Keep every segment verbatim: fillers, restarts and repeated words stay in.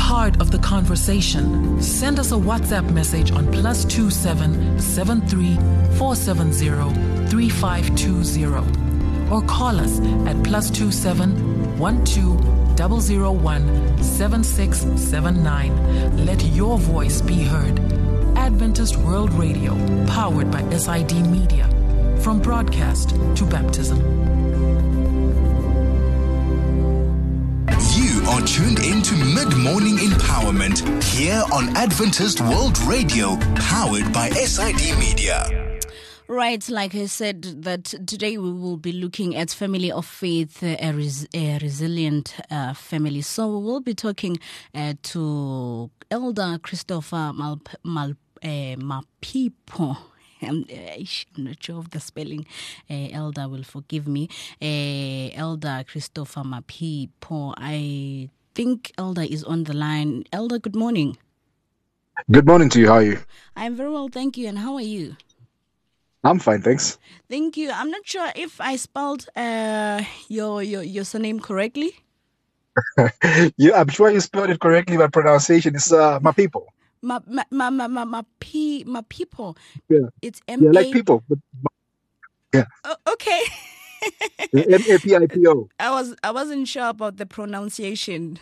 part of the conversation, send us a WhatsApp message on plus two seven seven three four seven zero three five two zero or call us at plus two seven one two zero zero one seven six seven nine. Let your voice be heard. Adventist World Radio, powered by S I D Media. From broadcast to baptism. You are tuned into Mid-Morning Empowerment here on Adventist World Radio, powered by S I D Media. Right, like I said, that today we will be looking at family of faith, a, res- a resilient uh, family. So we will be talking uh, to Elder Christopher Mal- Mal- uh, Mapipo. I'm, I'm not sure of the spelling. Uh, Elder will forgive me. Uh, Elder Christopher Mapipo. I think Elder is on the line. Elder, good morning. Good morning to you. How are you? I'm very well, thank you. And how are you? I'm fine, thanks. Thank you. I'm not sure if I spelled uh, your, your your surname correctly. Yeah, I'm sure you spelled it correctly, but pronunciation is uh, my people. My my my my my, my, pe- my people. Yeah, it's M A. Yeah, like people. But, yeah. Oh, okay. M A P I P O. I was I wasn't sure about the pronunciation.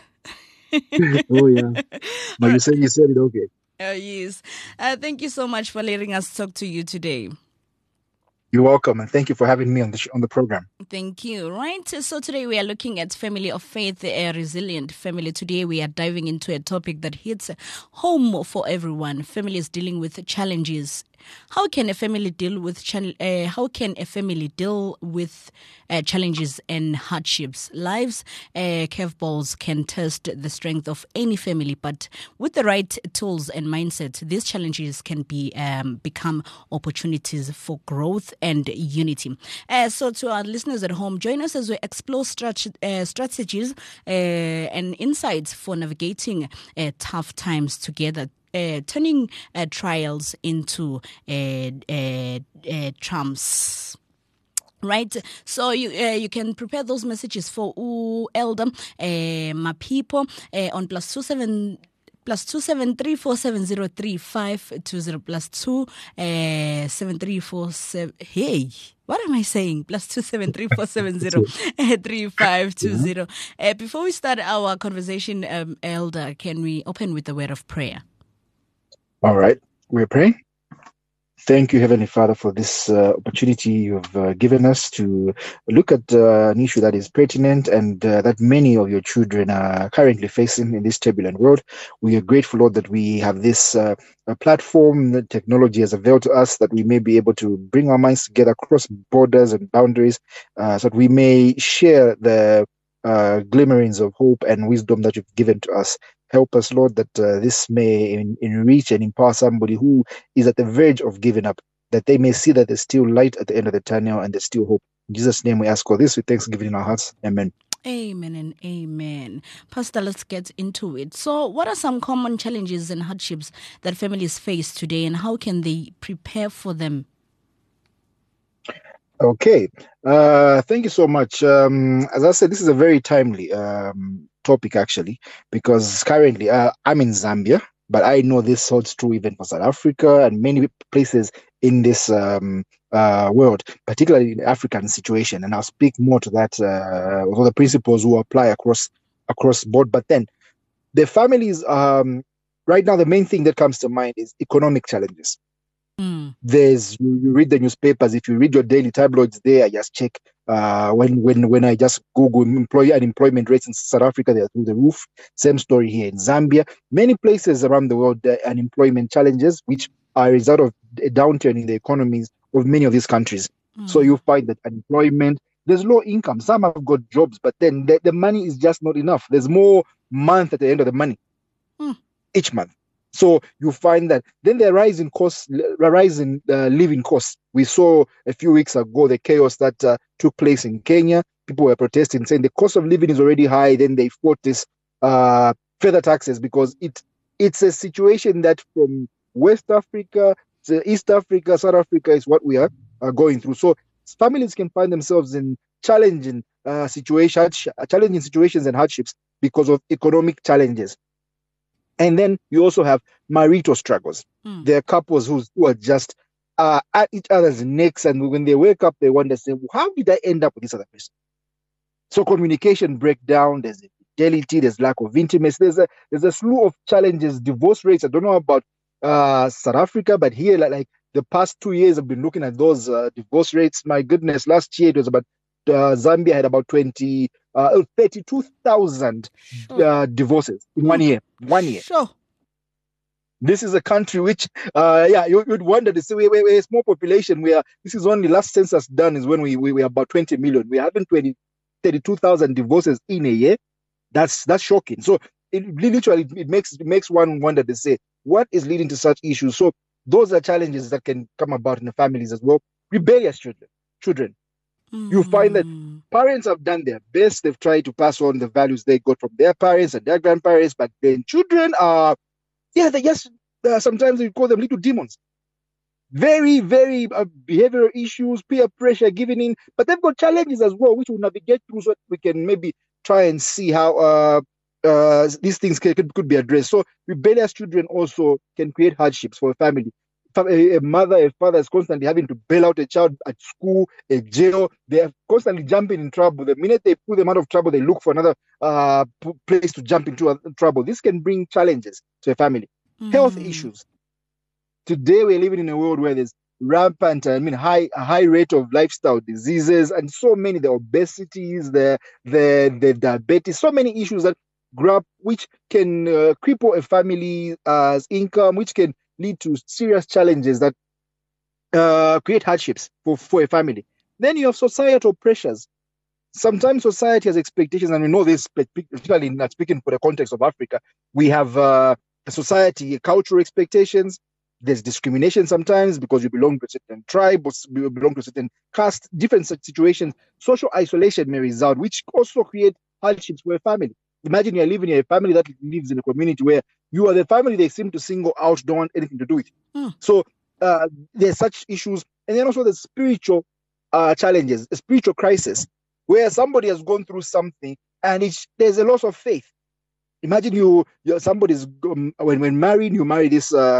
Oh yeah, but you said you said it okay. Oh yes. Uh, thank you so much for letting us talk to you today. You're welcome, and thank you for having me on the sh- on the program. Thank you. Right, so today we are looking at family of faith, a resilient family. Today we are diving into a topic that hits home for everyone. Families dealing with challenges. How can a family deal with chal- uh, how can a family deal with uh, challenges and hardships? Life's uh, curveballs can test the strength of any family, but with the right tools and mindset, these challenges can be um, become opportunities for growth and unity. Uh, so, to our listeners at home, join us as we explore strat- uh, strategies uh, and insights for navigating uh, tough times together. Uh, turning uh, trials into uh, uh, uh, trumps. Right, so you uh, you can prepare those messages for ooh, Elder, uh, my people, uh, on plus two seven plus two seven three four seven zero three five two zero plus two uh, seven three four seven. Hey, what am I saying? Plus two seven three four seven zero three five two zero. Uh, before we start our conversation, um, Elder, can we open with a word of prayer? All right, we're praying. Thank you, Heavenly Father, for this uh, opportunity you've uh, given us to look at uh, an issue that is pertinent and uh, that many of your children are currently facing in this turbulent world. We are grateful, Lord, that we have this uh, platform that technology has availed to us, that we may be able to bring our minds together across borders and boundaries, uh, so that we may share the uh, glimmerings of hope and wisdom that you've given to us. Help us, Lord, that uh, this may en- enrich and empower somebody who is at the verge of giving up, that they may see that there's still light at the end of the tunnel and there's still hope. In Jesus' name we ask all this with thanksgiving in our hearts. Amen. Amen and amen. Pastor, let's get into it. So what are some common challenges and hardships that families face today, and how can they prepare for them? Okay. Uh, thank you so much. Um, as I said, this is a very timely um, topic, actually, because currently uh, I'm in Zambia, but I know this holds true even for South Africa and many places in this um, uh, world, particularly in the African situation. And I'll speak more to that, uh, all the principles will apply across across board. But then the families, um, right now, the main thing that comes to mind is economic challenges. Mm. There's you, you read the newspapers. If you read your daily tabloids, there I just check. Uh, when when when I just Google employee unemployment rates in South Africa, they're through the roof. Same story here in Zambia. Many places around the world, uh, unemployment challenges, which are a result of a downturn in the economies of many of these countries. Mm. So you find that unemployment, there's low income. Some have got jobs, but then the, the money is just not enough. There's more month at the end of the money Mm. each month. So you find that then the rise in costs, rise in uh, living costs. We saw a few weeks ago the chaos that uh, took place in Kenya. People were protesting, saying the cost of living is already high. Then they fought this uh, further taxes because it it's a situation that from West Africa to East Africa, South Africa is what we are uh, going through. So families can find themselves in challenging uh, situations, challenging situations and hardships because of economic challenges. And then you also have marital struggles. Mm. There are couples who's, who are just uh, at each other's necks, and when they wake up, they wonder, say, how did I end up with this other person? So communication breakdown, there's infidelity, there's lack of intimacy, there's a there's a slew of challenges. Divorce rates, I don't know about uh, South Africa, but here, like, like the past two years, I've been looking at those uh, divorce rates. My goodness, last year it was about, uh, Zambia had about twenty, uh, thirty-two thousand sure. uh, divorces in mm. one year. One year. Sure. This is a country which, uh, yeah, you, you'd wonder, to say we, we, we're a small population. We are, this is only last census done is when we, we were about twenty million. We haven't twenty thirty-two thousand divorces in a year. That's that's shocking. So it literally it makes it makes one wonder to say, what is leading to such issues? So those are challenges that can come about in the families as well. Rebellious children, children. Mm. You find that parents have done their best. They've tried to pass on the values they got from their parents and their grandparents, but then children are, yeah, they just uh, sometimes we call them little demons. Very, very uh, behavioral issues, peer pressure, giving in, but they've got challenges as well, which we'll navigate through so that we can maybe try and see how uh, uh, these things can, could, could be addressed. So rebellious children also can create hardships for a family. A, a mother, a father is constantly having to bail out a child at school, a jail. They are constantly jumping in trouble. The minute they put them out of trouble, they look for another uh, place to jump into uh, trouble. This can bring challenges to a family. Mm. Health issues. Today, we're living in a world where there's rampant, I mean, high high rate of lifestyle diseases, and so many, the obesities, the the the diabetes, so many issues that grab, which can uh, cripple a family's uh, income, which can lead to serious challenges that uh, create hardships for, for a family. Then you have societal pressures. Sometimes society has expectations, and we know this, particularly not speaking for the context of Africa. We have uh, a society, cultural expectations. There's discrimination sometimes because you belong to a certain tribe or you belong to a certain caste, different situations. Social isolation may result, which also create hardships for a family. Imagine you're living in a family that lives in a community where you are the family they seem to single out, don't want anything to do with. Mm. So uh, there's such issues. And then also the spiritual uh, challenges, a spiritual crisis, where somebody has gone through something and it's, there's a loss of faith. Imagine you, you're somebody's, um, when, when married, you marry this uh,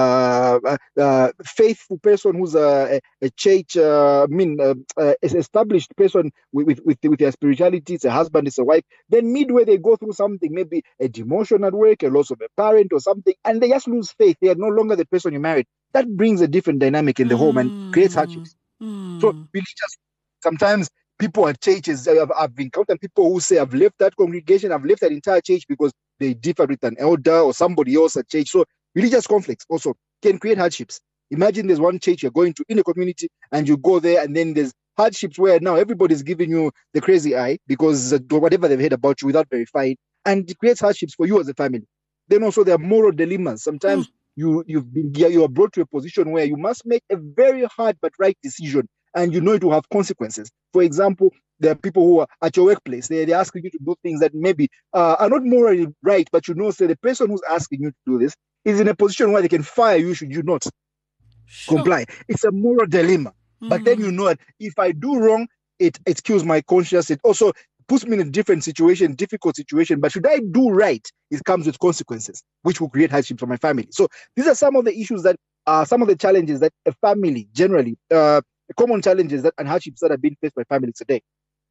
uh, uh, faithful person who's a, a church, uh, I mean, uh, uh, established person with, with, with, with their spirituality. It's a husband, it's a wife. Then midway, they go through something, maybe a demotion at work, a loss of a parent or something, and they just lose faith. They are no longer the person you married. That brings a different dynamic in the mm. home and creates hardships. Mm. So religious, sometimes people at churches, I've, I've encountered people who say, I've left that congregation, I've left that entire church because they differ with an elder or somebody else at church. So religious conflicts also can create hardships. Imagine there's one church you're going to in a community and you go there and then there's hardships where now everybody's giving you the crazy eye because uh, whatever they've heard about you without verifying, and it creates hardships for you as a family. Then also there are moral dilemmas. Sometimes mm. you, you've been, you are brought to a position where you must make a very hard but right decision and you know it will have consequences. For example, there are people who are at your workplace. They, they're asking you to do things that maybe uh, are not morally right, but you know, say the person who's asking you to do this is in a position where they can fire you should you not sure. comply. It's a moral dilemma. Mm-hmm. But then you know that if I do wrong, it, it kills my conscience. It also puts me in a different situation, difficult situation. But should I do right, it comes with consequences, which will create hardship for my family. So these are some of the issues that are some of the challenges that a family generally, uh, common challenges that and hardships that are being faced by families today.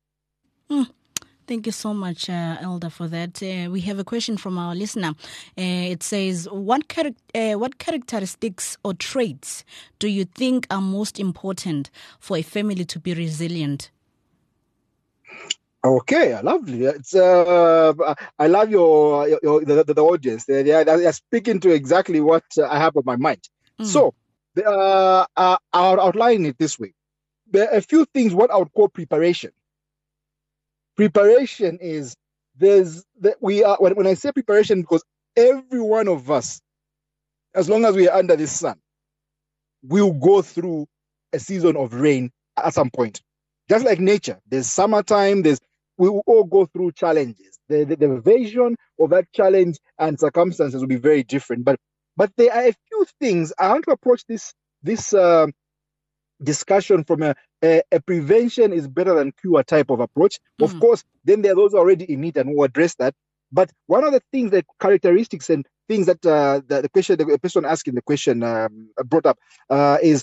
Mm. Thank you so much, uh, Elder, for that. Uh, we have a question from our listener. Uh, it says, what, char- uh, what characteristics or traits do you think are most important for a family to be resilient? Okay, lovely. It's uh, I love your, your the, the, the audience. They, they, are, they are speaking to exactly what I have on my mind. Mm. So uh, uh, I'll outline it this way. There are a few things what I would call preparation. Preparation is there's that we are when, when I say preparation, because every one of us, as long as we are under the sun, will go through a season of rain at some point. Just like nature, there's summertime, there's we will all go through challenges. The, the, the version of that challenge and circumstances will be very different. But but there are a few things I want to approach this this uh, discussion from a, a, a prevention is better than cure type of approach. Mm. Of course, then there are those already in it and who address that. But one of the things, that characteristics and things that uh, the, the question, the person asking the question um, brought up uh, is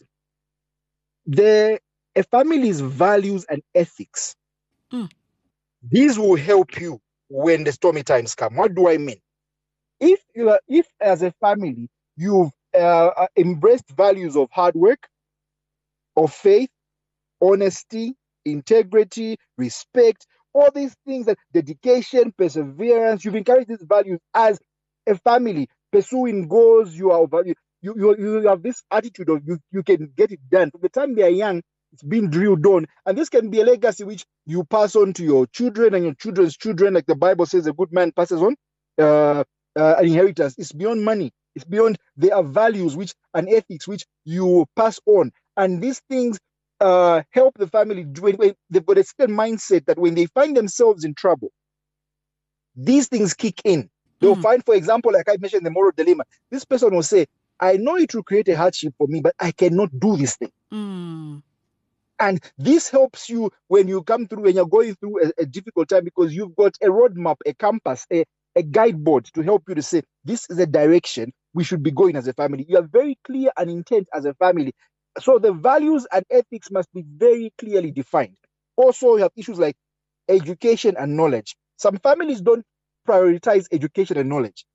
the a family's values and ethics. Mm. These will help you when the stormy times come. What do I mean? If you are, if as a family you've uh, embraced values of hard work, of faith, honesty, integrity, respect, all these things, that dedication, perseverance, you've encouraged these values as a family, pursuing goals, you are you, you, you have this attitude of you, you can get it done. From the time they are young, it's been drilled on. And this can be a legacy which you pass on to your children and your children's children. Like the Bible says, a good man passes on uh, uh, an inheritance. It's beyond money. It's beyond, there are values which and ethics which you pass on. And these things uh, help the family. When, when they've got a certain mindset that when they find themselves in trouble, these things kick in. They'll mm. find, for example, like I mentioned, the moral dilemma. This person will say, I know it will create a hardship for me, but I cannot do this thing. Mm. And this helps you when you come through, when you're going through a, a difficult time, because you've got a roadmap, a compass, a, a guideboard to help you to say, this is the direction we should be going as a family. You are very clear and intent as a family. So the values and ethics must be very clearly defined. Also, you have issues like education and knowledge. Some families don't prioritize education and knowledge.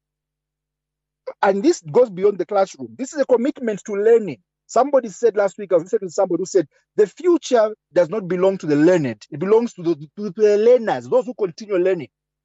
And this goes beyond the classroom. This is a commitment to learning. Somebody said last week, I was listening to somebody who said, the future does not belong to the learned. It belongs to the, to the learners, those who continue learning.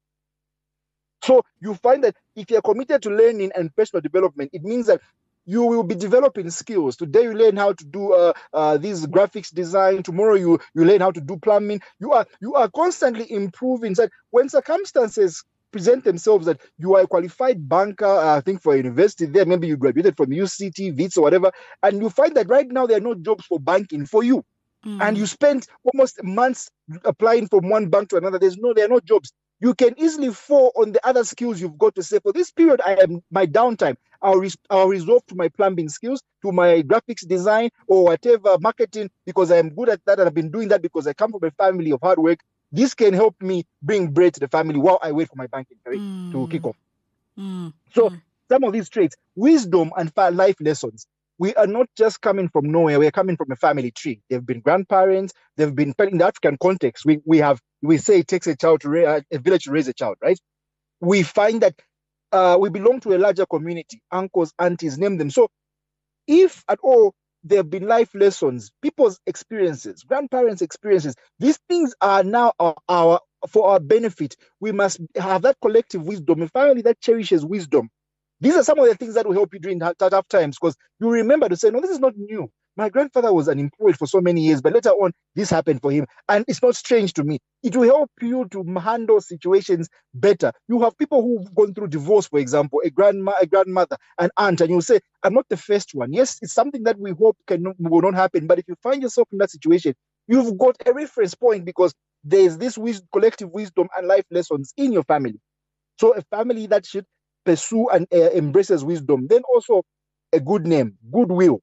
So you find that if you're committed to learning and personal development, it means that you will be developing skills. Today you learn how to do uh, uh, this graphics design. Tomorrow you you learn how to do plumbing. You are you are constantly improving. So when circumstances present themselves that you are a qualified banker, uh, I think for a university there, maybe you graduated from U C T, Wits or whatever, and you find that right now there are no jobs for banking for you. Mm. And you spent almost months applying from one bank to another. There's no, there are no jobs. You can easily fall on the other skills you've got to say, for this period, I am my downtime. I'll, res- I'll resort to my plumbing skills, to my graphics design or whatever, marketing, because I am good at that. And I've been doing that because I come from a family of hard work. This can help me bring bread to the family while I wait for my banking career mm. to kick off. Mm. So mm. some of these traits, wisdom and life lessons, we are not just coming from nowhere. We are coming from a family tree. They've been grandparents. They've been in the African context. We we have we say it takes a child to raise a village to raise a child, right? We find that uh, we belong to a larger community. Uncles, aunties, name them. So, if at all there have been life lessons, people's experiences, grandparents' experiences, these things are now our, our for our benefit. We must have that collective wisdom, a family that cherishes wisdom. These are some of the things that will help you during tough times, because you remember to say, no, this is not new. My grandfather was unemployed for so many years, but later on, this happened for him. And it's not strange to me. It will help you to handle situations better. You have people who've gone through divorce, for example, a grandma, a grandmother, an aunt, and you'll say, I'm not the first one. Yes, it's something that we hope can will not happen. But if you find yourself in that situation, you've got a reference point, because there's this wisdom, collective wisdom and life lessons in your family. So a family that should pursue and uh, embraces wisdom. Then also a good name, goodwill.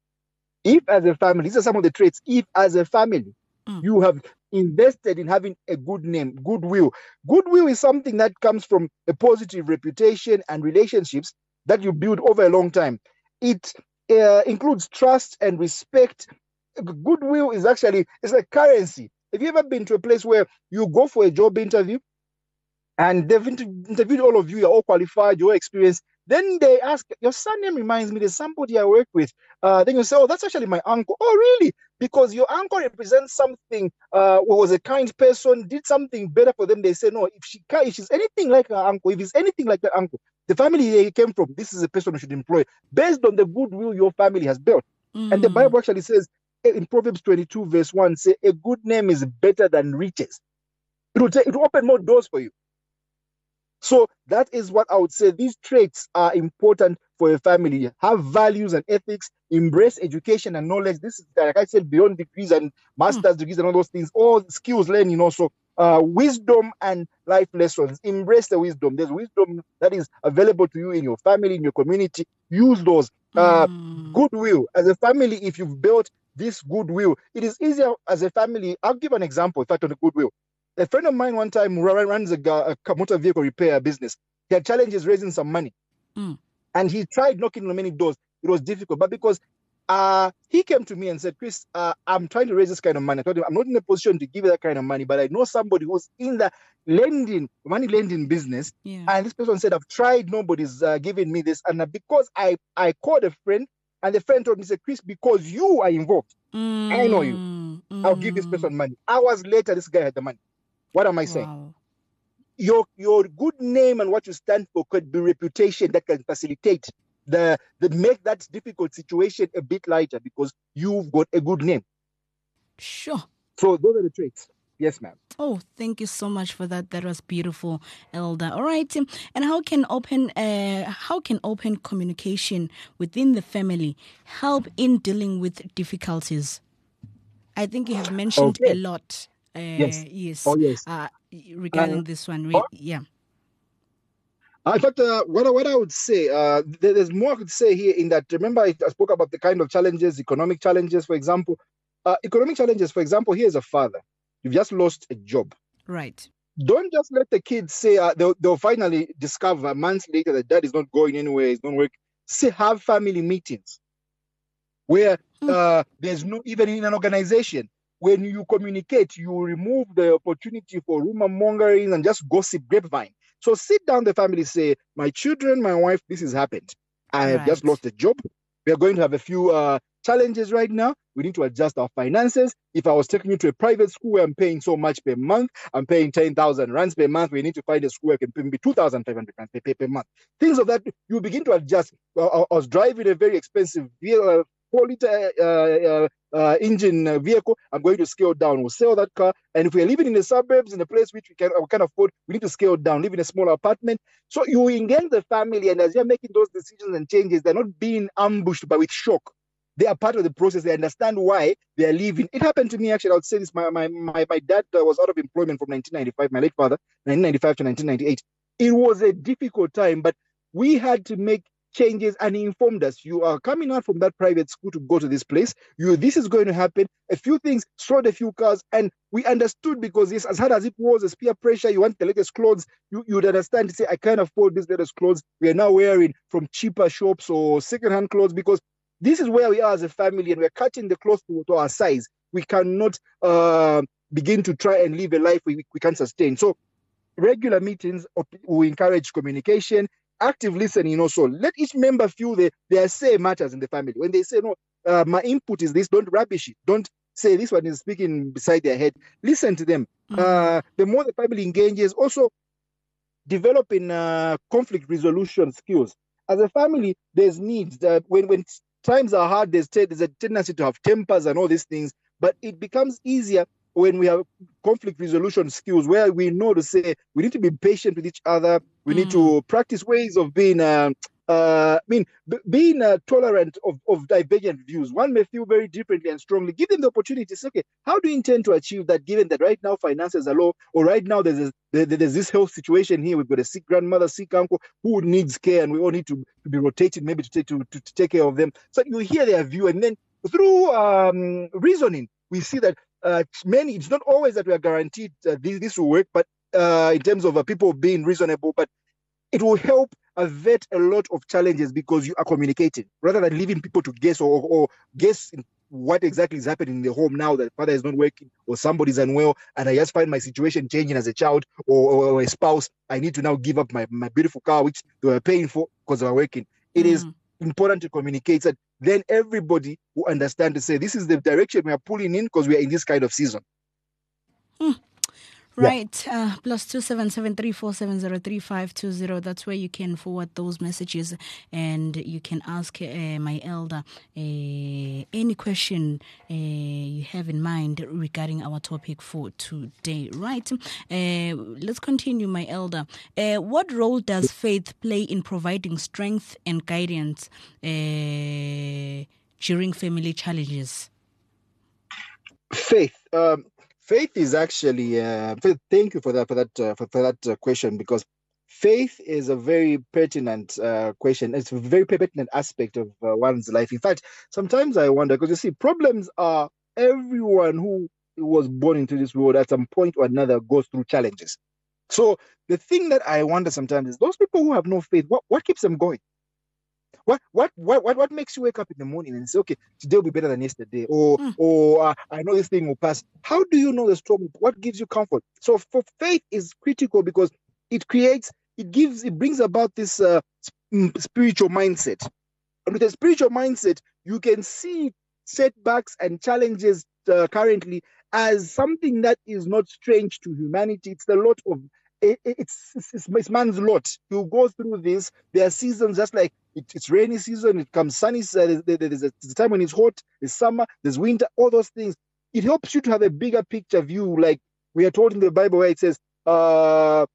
If as a family, these are some of the traits, if as a family, mm. you have invested in having a good name, goodwill. Goodwill is something that comes from a positive reputation and relationships that you build over a long time. It uh, includes trust and respect. Goodwill is actually, it's like currency. Have you ever been to a place where you go for a job interview and they've inter- interviewed all of you, you're all qualified, you're experienced. Then they ask, your surname reminds me, there's somebody I work with. Uh, then you say, oh, that's actually my uncle. Oh, really? Because your uncle represents something, uh, was a kind person, did something better for them. They say, no, if she if she's anything like her uncle, if he's anything like that uncle, the family they came from, this is a person who should employ, based on the goodwill your family has built. Mm. And the Bible actually says, in Proverbs twenty-two, verse one, say, a good name is better than riches. It will, take, it will open more doors for you. So that is what I would say. These traits are important for a family. Have values and ethics, embrace education and knowledge. This is, like I said, beyond degrees and master's mm. degrees and all those things, all skills learning also, uh, wisdom and life lessons. Embrace the wisdom. There's wisdom that is available to you in your family, in your community. Use those. Uh, mm. Goodwill. As a family, if you've built this goodwill, it is easier as a family. I'll give an example, in fact, on the goodwill. A friend of mine one time run- runs a, ga- a motor vehicle repair business. He had challenges raising some money. Mm. And he tried knocking on many doors. It was difficult. But because uh, he came to me and said, Chris, uh, I'm trying to raise this kind of money. I told him, I'm not in a position to give you that kind of money, but I know somebody who's in the lending, money lending business. Yeah. And this person said, I've tried, nobody's uh, giving me this. And uh, because I, I called a friend, and the friend told me, said, Chris, because you are involved, Mm. I know you. Mm. I'll give this person money. Hours later, this guy had the money. What am I saying? Wow. Your your good name and what you stand for could be reputation that can facilitate the, the make that difficult situation a bit lighter because you've got a good name. Sure. So those are the traits. Yes, ma'am. Oh, thank you so much for that. That was beautiful, Elder. All right. And how can open uh, how can open communication within the family help in dealing with difficulties? I think you have mentioned Okay. a lot. Uh, Yes. Yes. Oh, yes. Uh, regarding Uh, this one. oh. Yeah. Uh, in fact, uh, what, I- what I would say, uh, there- there's more I could say here in that, remember I, I spoke about the kind of challenges, economic challenges, for example. Uh, economic challenges, for example, here's a father. You've just lost a job. Right. Don't just let the kids say, uh, they'll, they'll finally discover months later that dad is not going anywhere, he's not working. Say, have family meetings where uh, there's no, even in an organization, when you communicate, you remove the opportunity for rumor mongering and just gossip grapevine. So sit down, the family, say, my children, my wife, this has happened. I have just Right. lost a job. We are going to have a few uh, challenges right now. We need to adjust our finances. If I was taking you to a private school where I'm paying so much per month, I'm paying ten thousand rands per month. We need to find a school where I can pay me two thousand five hundred rands per, per, per month. Things of that, you begin to adjust. Well, I, I was driving a very expensive vehicle, four liter uh, uh, uh, engine uh, vehicle. I'm going to scale down. We'll sell that car. And if we're living in the suburbs, in a place which we can, we can afford, we need to scale down, live in a small apartment. So you engage the family, and as you're making those decisions and changes, they're not being ambushed by with shock. They are part of the process. They understand why they are leaving. It happened to me, actually. I would say this. My my my, my dad uh, was out of employment from nineteen ninety-five, my late father, nineteen ninety-five to nineteen ninety-eight. It was a difficult time, but we had to make changes, and he informed us, you are coming out from that private school to go to this place. You, this is going to happen. A few things, sold a few cars, and we understood, because yes, as hard as it was, as peer pressure, you want the latest clothes, you, you would understand to say, I can't afford this latest clothes. We are now wearing from cheaper shops or secondhand clothes, because this is where we are as a family, and we're cutting the clothes to, to our size. We cannot uh, begin to try and live a life we, we can't sustain. So regular meetings will encourage communication, active listening also. Let each member feel the, their say matters in the family. When they say, no, uh, my input is this, don't rubbish it. Don't say this one is speaking beside their head. Listen to them. Mm. Uh, the more the family engages, also developing uh, conflict resolution skills. As a family, there's needs. Uh, when, when times are hard, there's, t- there's a tendency to have tempers and all these things, but it becomes easier when we have conflict resolution skills, where we know to say, we need to be patient with each other. We Mm. need to practice ways of being, uh, uh, I mean, b- being uh, tolerant of, of divergent views. One may feel very differently and strongly. Give them the opportunity to say, okay, how do you intend to achieve that, given that right now finances are low, or right now there's, a, there, there's this health situation here. We've got a sick grandmother, sick uncle who needs care, and we all need to, to be rotated maybe to take, to, to, to take care of them. So you hear their view, and then through um, reasoning, we see that uh, many, it's not always that we are guaranteed uh, this, this will work, but uh, in terms of uh, people being reasonable, but it will help avert a lot of challenges because you are communicating rather than leaving people to guess or, or guess what exactly is happening in the home now that father is not working or somebody's unwell, and I just find my situation changing as a child or, or, or a spouse. I need to now give up my, my beautiful car, which they were paying for because they were working. It Mm. is important to communicate that then everybody will understand to say, this is the direction we are pulling in because we are in this kind of season. Yeah. Right. Uh, plus two seven seven three four seven zero three five two zero. That's where you can forward those messages, and you can ask uh, my elder uh, any question uh, you have in mind regarding our topic for today. Right. Uh, let's continue, my elder. Uh, what role does faith play in providing strength and guidance uh, during family challenges? Faith. Um, faith is actually. Uh, faith- thank you for that for that uh, for, for that uh, question, because faith is a very pertinent uh, question. It's a very pertinent aspect of uh, one's life. In fact, sometimes I wonder, because you see, problems are everyone who was born into this world at some point or another goes through challenges. So the thing that I wonder sometimes is those people who have no faith, what, what keeps them going? What, what what what what makes you wake up in the morning and say, okay, today will be better than yesterday, or mm. or uh, I know this thing will pass? How do you know the storm? What gives you comfort? So for faith is critical because it creates, it gives, it brings about this uh, spiritual mindset. And with a spiritual mindset, you can see setbacks and challenges uh, currently as something that is not strange to humanity. It's the lot of it, it's, it's it's man's lot. You go through this. There are seasons just like it, it's rainy season. It comes sunny. Uh, there, there's a time when it's hot. There's summer. There's winter. All those things. It helps you to have a bigger picture view. Like we are told in the Bible where it says, uh,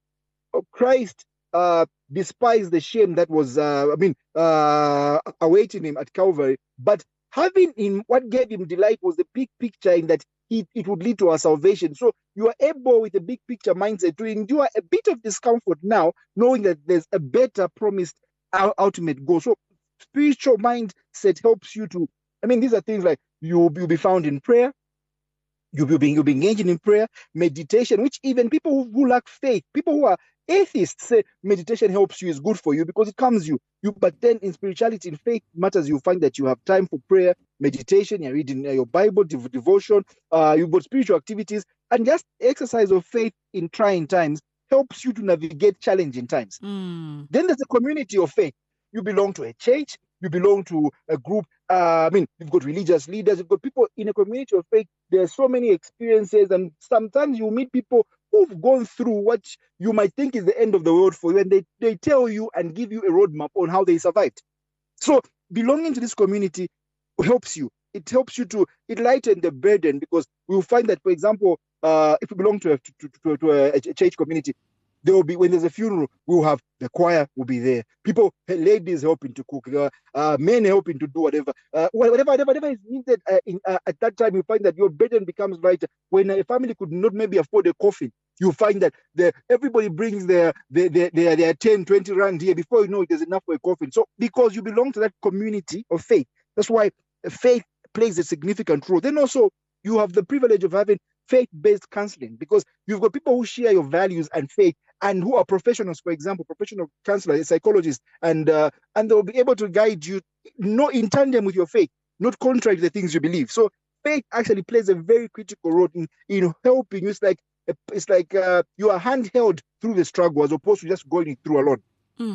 Christ uh, despised the shame that was, uh, I mean, uh, awaiting him at Calvary. But having him, what gave him delight was the big picture in that it, it would lead to our salvation. So you are able with a big picture mindset to endure a bit of discomfort now, knowing that there's a better promised ultimate goal. So spiritual mindset helps you to, I mean, these are things like you'll, you'll be found in prayer. You'll be, you'll be engaging in prayer, meditation, which even people who, who lack faith, people who are atheists say meditation helps you, is good for you because it calms you. You, but then in spirituality, in faith matters, you find that you have time for prayer, meditation, you're reading your Bible, dev- devotion, uh, you've got spiritual activities, and just exercise of faith in trying times helps you to navigate challenging times. Mm. Then there's a community of faith. You belong to a church, you belong to a group. Uh, I mean, you've got religious leaders, you've got people in a community of faith. There are so many experiences, and sometimes you meet people who've gone through what you might think is the end of the world for you, and they, they tell you and give you a roadmap on how they survived. So belonging to this community helps you. It helps you to, it lighten the burden, because we'll find that, for example, uh, if you belong to a, to, to, to a, a church community, there will be, when there's a funeral, we'll have the choir will be there. People, ladies helping to cook, uh, uh, men helping to do whatever, uh, whatever, whatever, whatever is needed. Uh, in, uh, at that time, you find that your burden becomes lighter. When a family could not maybe afford a coffin, you find that the, everybody brings their, their, their, their, their ten, twenty rand here. Before you know it, there's enough for a coffin. So because you belong to that community of faith, that's why faith plays a significant role. Then also, you have the privilege of having faith-based counseling, because you've got people who share your values and faith, and who are professionals, for example, professional counselors, psychologists, and uh, and they'll be able to guide you, not in tandem with your faith, not contrary to the things you believe. So faith actually plays a very critical role in, in helping you. It's like it's like uh, you are handheld through the struggle, as opposed to just going through alone. Mm.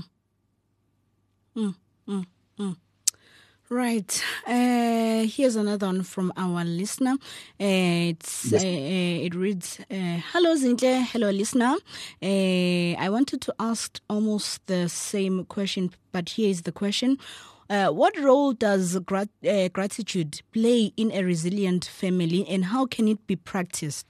Mm, mm, mm. Right. Uh, here's another one from our listener. Uh, it's, yes. uh, uh, it reads, uh, Hello, Zinhle. Hello, listener. Uh, I wanted to ask almost the same question, but here is the question. Uh, what role does grat- uh, gratitude play in a resilient family, and how can it be practiced?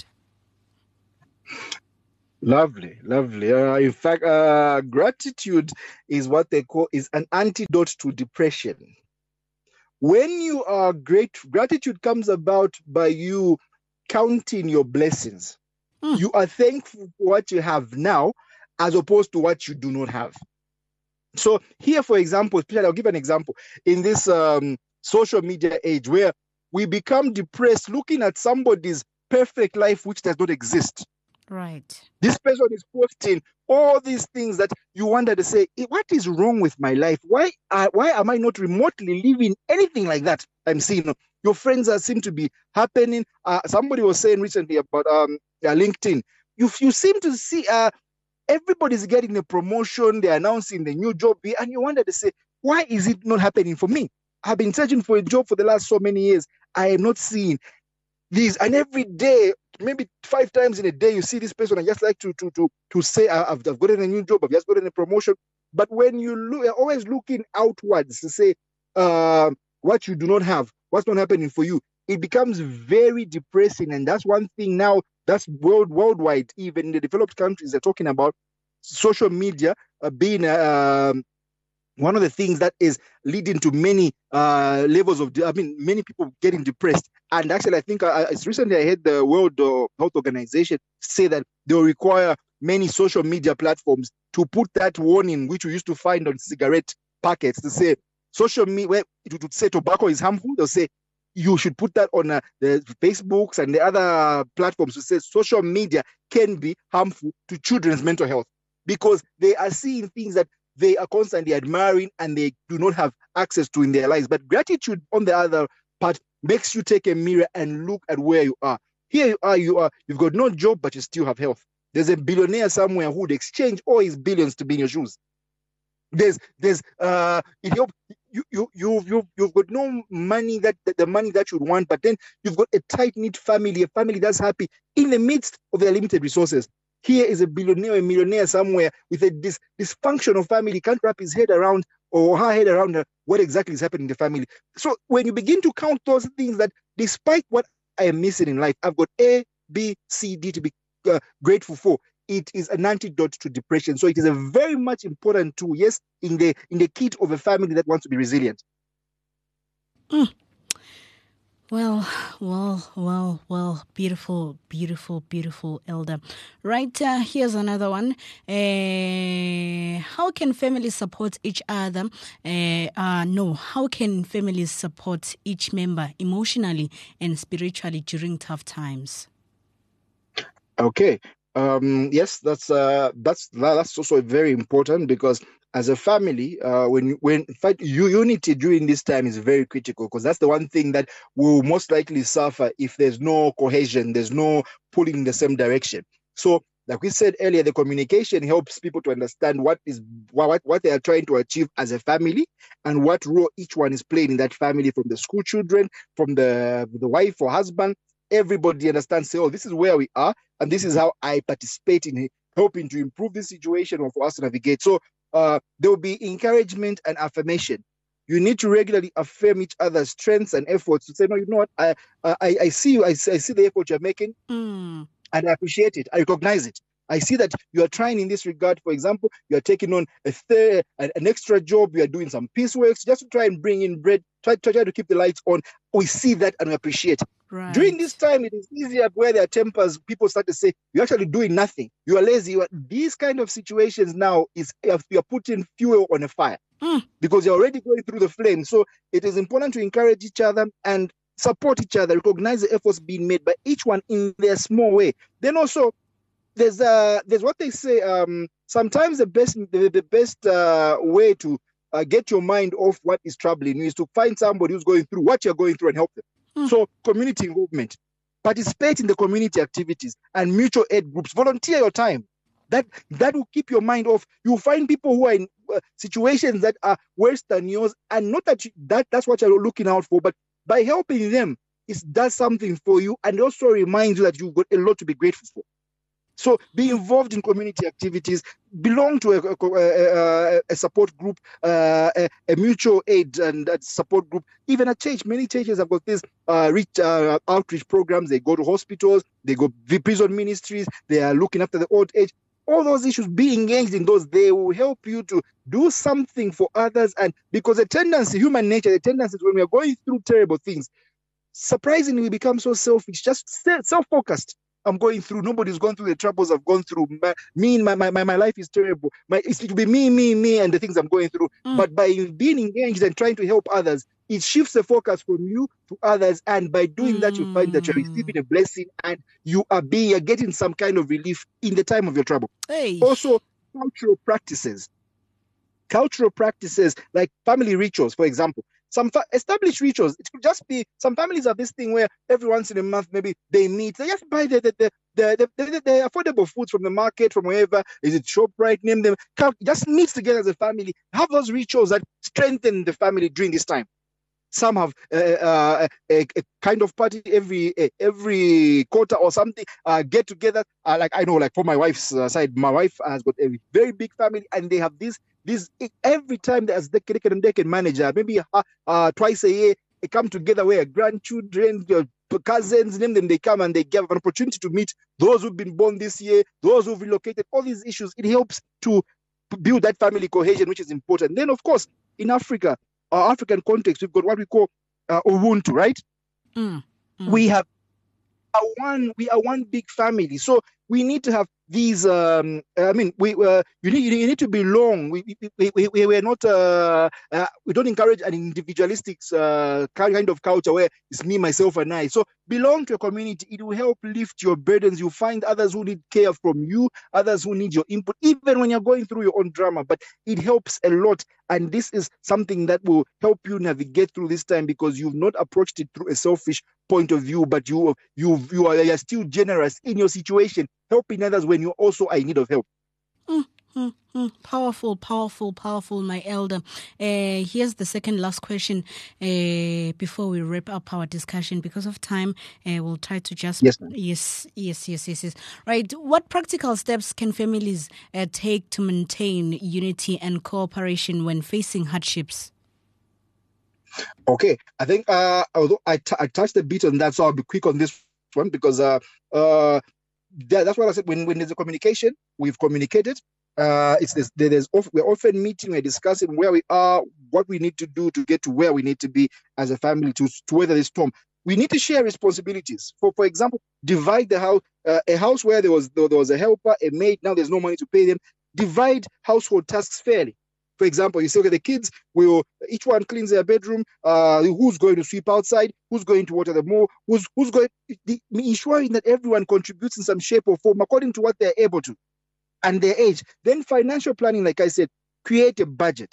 Lovely, lovely. Uh, in fact, uh, gratitude is what they call is an antidote to depression. When you are great, gratitude comes about by you counting your blessings. Mm. You are thankful for what you have now, as opposed to what you do not have. So here, for example, especially I'll give an example. In this um, social media age where we become depressed looking at somebody's perfect life which does not exist. Right. This person is posting all these things that you wonder to say, what is wrong with my life? Why uh, why am I not remotely living anything like that I'm seeing? Your friends are, seem to be happening. Uh, somebody was saying recently about um, uh, LinkedIn. You, you seem to see uh, everybody's getting a promotion. They're announcing the new job. And you wonder to say, why is it not happening for me? I've been searching for a job for the last so many years. I am not seeing these. And every day, maybe five times in a day, you see this person. I just like to to to to say, I've, I've gotten a new job, I've just gotten a promotion. But when you look, you're always looking outwards to say uh, what you do not have, what's not happening for you, it becomes very depressing. And that's one thing now that's world worldwide. Even in the developed countries, they're talking about social media uh, being uh, um, one of the things that is leading to many uh, levels of, I mean, many people getting depressed. And actually, I think uh, it's recently I heard the World uh, Health Organization say that they'll require many social media platforms to put that warning, which we used to find on cigarette packets, to say social media, where it would say tobacco is harmful. They'll say, you should put that on uh, the Facebooks and the other platforms to say social media can be harmful to children's mental health, because they are seeing things that they are constantly admiring and they do not have access to in their lives. But gratitude, on the other part, makes you take a mirror and look at where you are. Here you are, you are, you've got no job, but you still have health. There's a billionaire somewhere who would exchange all his billions to be in your shoes. There's, there's, uh, it help, you, you, you, you, you've got no money that, the money that you want, but then you've got a tight-knit family, a family that's happy in the midst of their limited resources. Here is a billionaire, a millionaire somewhere with a dis, dysfunctional family, can't wrap his head around or her head around uh, what exactly is happening in the family. So when you begin to count those things, that despite what I am missing in life, I've got A, B, C, D to be uh, grateful for. It is an antidote to depression. So it is a very much important tool, yes, in the in the kit of a family that wants to be resilient. Mm. Well, well, well, well, beautiful, beautiful, beautiful, Elder. Right, uh, here's another one. Uh, how can families support each other? Uh, uh, no, how can families support each member emotionally and spiritually during tough times? Okay. Um, yes, that's uh, that's that's also very important, because as a family, uh, when when in fact unity during this time is very critical, because that's the one thing that will most likely suffer if there's no cohesion, there's no pulling in the same direction. So, like we said earlier, the communication helps people to understand what is what what they are trying to achieve as a family and what role each one is playing in that family, from the school children, from the the wife or husband. Everybody understands, say, oh, this is where we are, and this is how I participate in helping to improve this situation or for us to navigate. So uh, there will be encouragement and affirmation. You need to regularly affirm each other's strengths and efforts to say, no, you know what, I I, I see you, I see, I see the effort you're making, mm. and I appreciate it. I recognize it. I see that you are trying in this regard. For example, you are taking on a third, an extra job. You are doing some piecework just to try and bring in bread, try, try, try to keep the lights on. We see that and we appreciate it. Right. During this time, it is easier where there are tempers. People start to say, you're actually doing nothing. You are lazy. You are, these kind of situations now is you are putting fuel on a fire mm. because you're already going through the flame. So it is important to encourage each other and support each other, recognize the efforts being made by each one in their small way. Then also, There's uh there's what they say. Um, sometimes the best the, the best uh, way to uh, get your mind off what is troubling you is to find somebody who's going through what you're going through and help them. Mm. So community involvement, participate in the community activities and mutual aid groups. Volunteer your time. That that will keep your mind off. You'll find people who are in uh, situations that are worse than yours, and not that you, that that's what you're looking out for, but by helping them, it does something for you, and also reminds you that you've got a lot to be grateful for. So be involved in community activities, belong to a, a, a support group, uh, a, a mutual aid and a support group. Even at church, many churches have got these uh, reach, uh, outreach programs. They go to hospitals, they go to prison ministries, they are looking after the old age. All those issues, be engaged in those. They will help you to do something for others. And because the tendency, human nature, the tendency is when we are going through terrible things, surprisingly, we become so selfish, just self-focused. I'm going through, nobody's gone through the troubles I've gone through. My, me, my, my, my life is terrible. My, it will be me, me, me, and the things I'm going through. Mm. But by being engaged and trying to help others, it shifts the focus from you to others. And by doing mm. that, you find that you're receiving a blessing and you are being, you're getting some kind of relief in the time of your trouble. Hey. Also, cultural practices. Cultural practices like family rituals, for example. Some fa- established rituals. It could just be, some families have this thing where every once in a month, maybe they meet. They just buy the the, the, the, the, the, the affordable foods from the market, from wherever. Is it ShopRite? Name them. Just meet together as a family. Have those rituals that strengthen the family during this time. Some have uh, uh, a, a kind of party every uh, every quarter or something. Uh, get together. Uh, like I know, like for my wife's uh, side, my wife has got a very big family, and they have this. This every time there's they can they can manage uh, maybe uh, uh, twice a year they come together where grandchildren, your cousins, name them, they come and they give an opportunity to meet those who've been born this year, those who've relocated. All these issues, it helps to build that family cohesion, which is important. Then, of course, in Africa, our African context, we've got what we call uh, Ubuntu, right? Mm, mm. We have a one, we are one big family. So we need to have these. Um, I mean, we uh, you need you need to belong. We we we we we're not. Uh, uh, we don't encourage an individualistic uh, kind of culture where it's me, myself, and I. So belong to a community. It will help lift your burdens. You find others who need care from you, others who need your input, even when you're going through your own drama. But it helps a lot, and this is something that will help you navigate through this time because you've not approached it through a selfish point of view, but you you you are you're still generous in your situation, helping others when you also are in need of help. Mm, mm, mm. Powerful, powerful, powerful, my elder. Uh, here's the second last question uh, before we wrap up our discussion. Because of time, uh, we'll try to just... Yes, yes, yes, yes, yes, yes. Right. What practical steps can families uh, take to maintain unity and cooperation when facing hardships? Okay, I think uh, although I, t- I touched a bit on that, so I'll be quick on this one because uh, uh, that, that's what I said. When when there's a communication, we've communicated. Uh, it's this, there's we're often meeting, we're discussing where we are, what we need to do to get to where we need to be as a family to, to weather this storm. We need to share responsibilities. For for example, divide the house. Uh, a house where there was there was a helper, a maid. Now there's no money to pay them. Divide household tasks fairly. For example, you say, okay, the kids will, each one cleans their bedroom. Uh, who's going to sweep outside? Who's going to water the mower? Who's who's going? The, ensuring that everyone contributes in some shape or form according to what they're able to, and their age. Then financial planning, like I said, create a budget,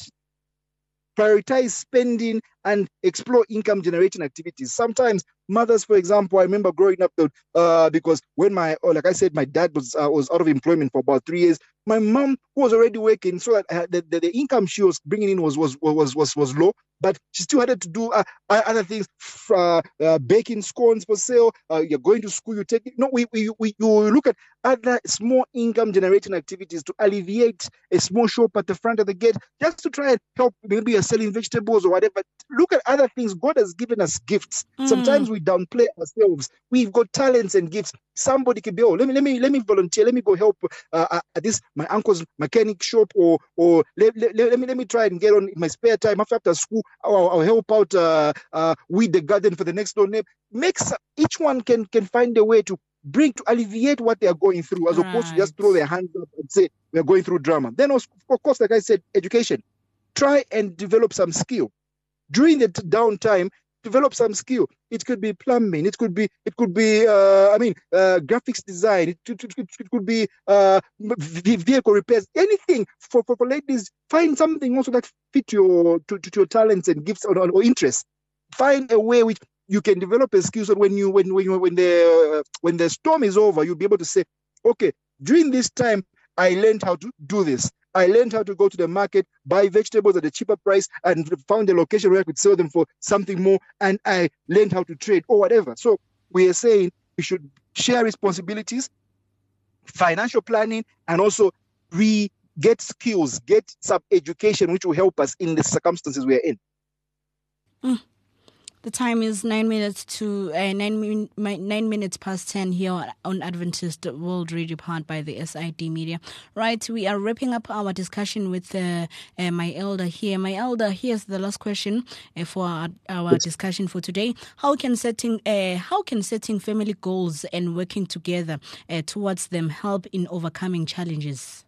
prioritize spending, and explore income-generating activities. Sometimes mothers, for example, I remember growing up, uh, because when my, or like I said, my dad was uh, was out of employment for about three years. My mom, who was already working, so that uh, the, the the income she was bringing in was was was was was low, but she still had to do uh, other things, uh, uh, baking scones for sale. Uh, you're going to school, you take it. No, we we we you look at other small income-generating activities to alleviate a small shop at the front of the gate, just to try and help. Maybe you're selling vegetables or whatever. Look at other things. God has given us gifts. Mm. Sometimes we downplay ourselves. We've got talents and gifts. Somebody can be, oh, let me let me let me volunteer. Let me go help uh, at this my uncle's mechanic shop, or or let, let, let me let me try and get on in my spare time after after school. I'll, I'll help out uh, uh, weed the garden for the next door neighbor. Makes each one can can find a way to bring to alleviate what they are going through, as right. opposed to just throw their hands up and say we are going through drama. Then of course, like I said, education. Try and develop some skill during the downtime. Develop some skill. It could be plumbing. It could be. It could be. Uh, I mean, uh, graphics design. It, it, it, it could be uh, vehicle repairs. Anything for, for, for ladies. Find something also that fit your to, to your talents and gifts or, or interests. Find a way which you can develop a skill. So when you when when you, when the uh, when the storm is over, you'll be able to say, okay, during this time, I learned how to do this. I learned how to go to the market, buy vegetables at a cheaper price, and found a location where I could sell them for something more, and I learned how to trade or whatever. So we are saying we should share responsibilities, financial planning, and also we get skills, get some education, which will help us in the circumstances we are in. Mm. The time is nine minutes to uh, nine, min- nine minutes past ten here on Adventist World Radio, powered by the S I D Media. Right, we are wrapping up our discussion with uh, uh, my elder here. My elder, here's the last question uh, for our, our yes. discussion for today. How can setting uh, how can setting family goals and working together uh, towards them help in overcoming challenges?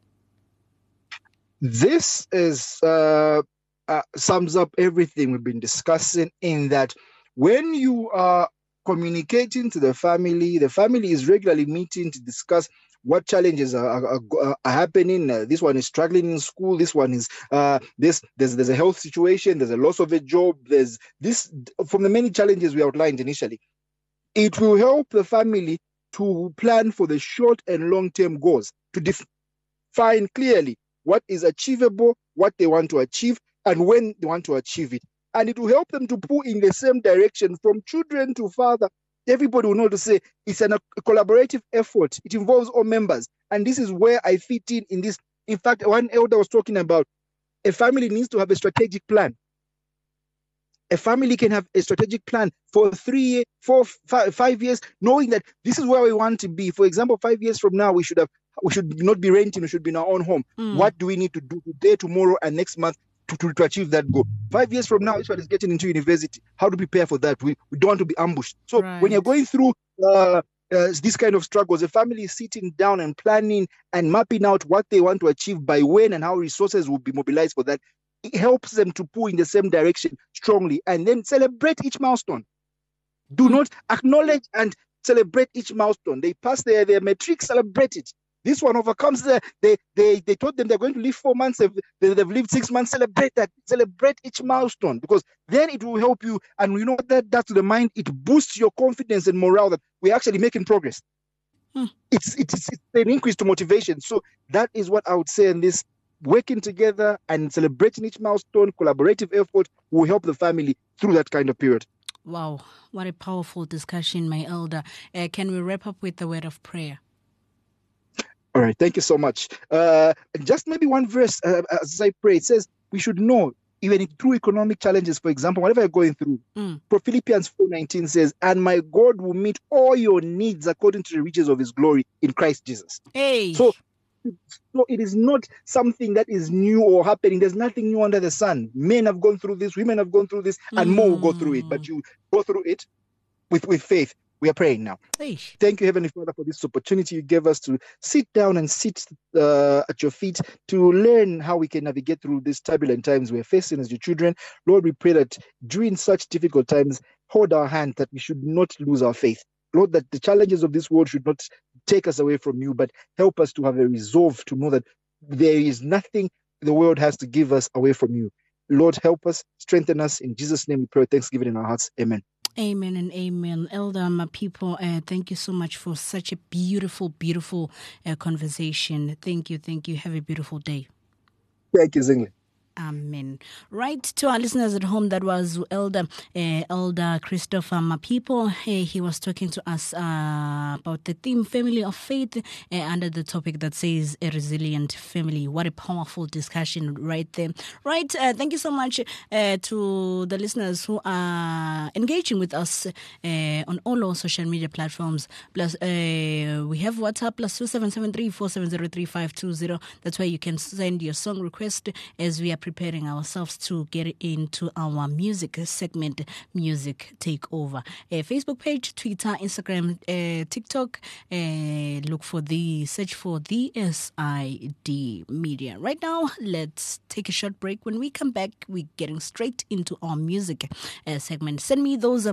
This is. Uh... Uh, sums up everything we've been discussing, in that when you are communicating to the family, the family is regularly meeting to discuss what challenges are, are, are, are happening. Uh, this one is struggling in school. This one is uh, this. There's there's a health situation. There's a loss of a job. There's this, from the many challenges we outlined initially. It will help the family to plan for the short and long term goals, to define clearly what is achievable, what they want to achieve, and when they want to achieve it. And it will help them to pull in the same direction from children to father. Everybody will know to say it's an, a collaborative effort. It involves all members. And this is where I fit in in this. In fact, one elder was talking about a family needs to have a strategic plan. A family can have a strategic plan for three, four, five, five years, knowing that this is where we want to be. For example, five years from now, we should have, we should not be renting. We should be in our own home. Mm. What do we need to do today, tomorrow, and next month To, to, to achieve that goal? Five years from now, each one is getting into university. How to prepare for that? We, we don't want to be ambushed. So right. when you're going through uh, uh, these kind of struggles, a family is sitting down and planning and mapping out what they want to achieve by when and how resources will be mobilized for that, it helps them to pull in the same direction strongly and then celebrate each milestone. Do not acknowledge and celebrate each milestone. They pass their, their metric, celebrate it. This one overcomes the, they, they, they told them they're going to live four months, they've, they've lived six months, celebrate that. Celebrate each milestone, because then it will help you. And you know what that does to the mind? It boosts your confidence and morale that we're actually making progress. Hmm. It's, it's, it's an increase to motivation. So that is what I would say in this. Working together and celebrating each milestone, collaborative effort will help the family through that kind of period. Wow, what a powerful discussion, my elder. Uh, can we wrap up with the word of prayer? All right, thank you so much. Uh, just maybe one verse uh, as I pray, it says we should know, even through economic challenges, for example, whatever you're going through, mm. for Philippians four nineteen says, and my God will meet all your needs according to the riches of his glory in Christ Jesus. Hey. So, so it is not something that is new or happening. There's nothing new under the sun. Men have gone through this, women have gone through this, and mm. more will go through it. But you go through it with, with faith. We are praying now. Hey. Thank you, Heavenly Father, for this opportunity you gave us to sit down and sit uh, at your feet to learn how we can navigate through these turbulent times we're facing as your children. Lord, we pray that during such difficult times, hold our hand, that we should not lose our faith. Lord, that the challenges of this world should not take us away from you, but help us to have a resolve to know that there is nothing the world has to give us away from you. Lord, help us, strengthen us. In Jesus' name we pray, thanksgiving in our hearts. Amen. Amen and amen. Elder, my people, uh, thank you so much for such a beautiful, beautiful uh, conversation. Thank you, thank you. Have a beautiful day. Thank you, Zingli. Amen. Right, to our listeners at home, that was Elder uh, Elder Christopher Mapipo. Uh, he was talking to us uh, about the theme Family of Faith uh, under the topic that says a resilient family. What a powerful discussion right there. Right, uh, thank you so much uh, to the listeners who are engaging with us uh, on all our social media platforms. Plus, uh, we have WhatsApp plus two seven seven three four seven zero three five two zero. That's where you can send your song request as we are preparing ourselves to get into our music segment, Music Takeover. A Facebook page, Twitter, Instagram, uh, TikTok. Uh, look for the, search for the S I D Media. Right now, let's take a short break. When we come back, we're getting straight into our music uh, segment. Send me those uh,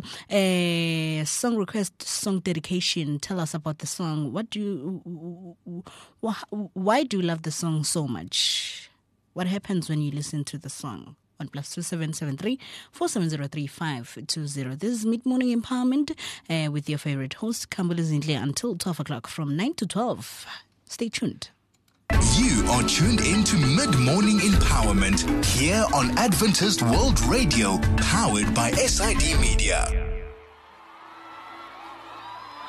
uh, song requests, song dedication. Tell us about the song. What do you, why do you love the song so much? What happens when you listen to the song? On plus two seven seven three four seven zero three five two zero. This is Mid Morning Empowerment uh, with your favorite host, Kambule Zindle, until twelve o'clock from nine to twelve. Stay tuned. You are tuned in to Mid Morning Empowerment here on Adventist World Radio, powered by S I D Media.